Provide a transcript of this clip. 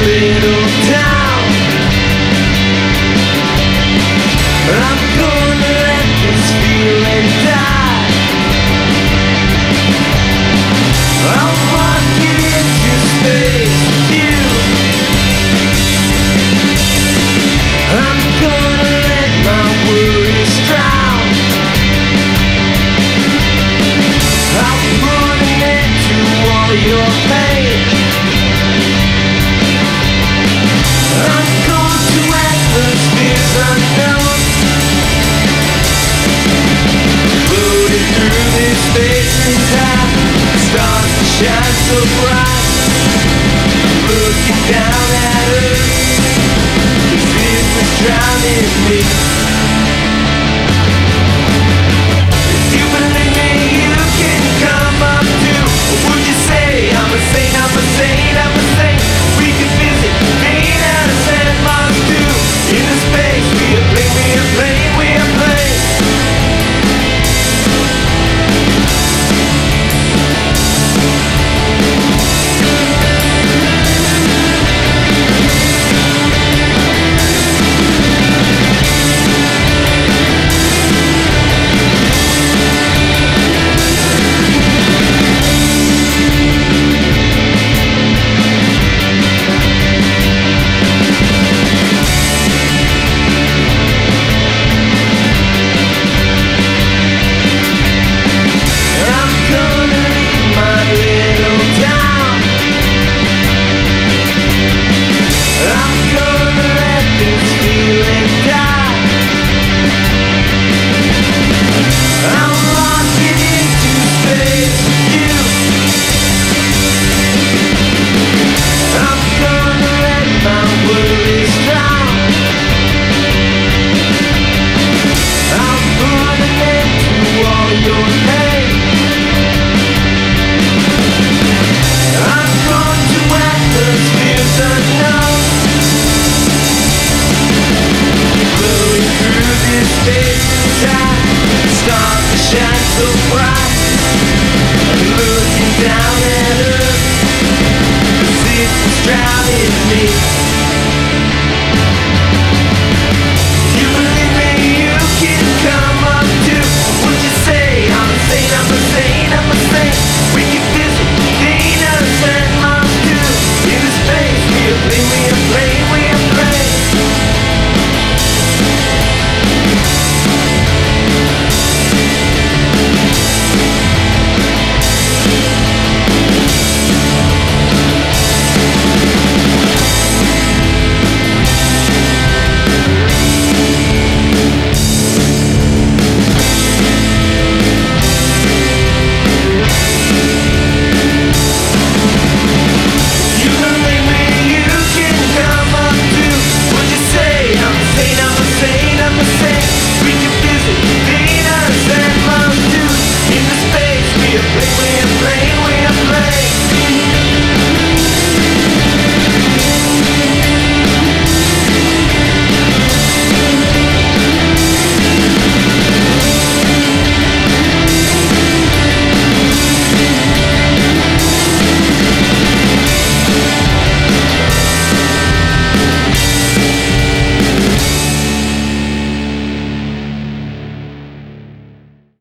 little town. I'm gonna let this feeling die. I'm walking into space with you. I'm gonna let my worries drown. I'm putting it to all your pain. I'm going to atmospheres unknown, floating through this space and time. Stars that shine so bright, looking down at Earth. This is what's drowning me.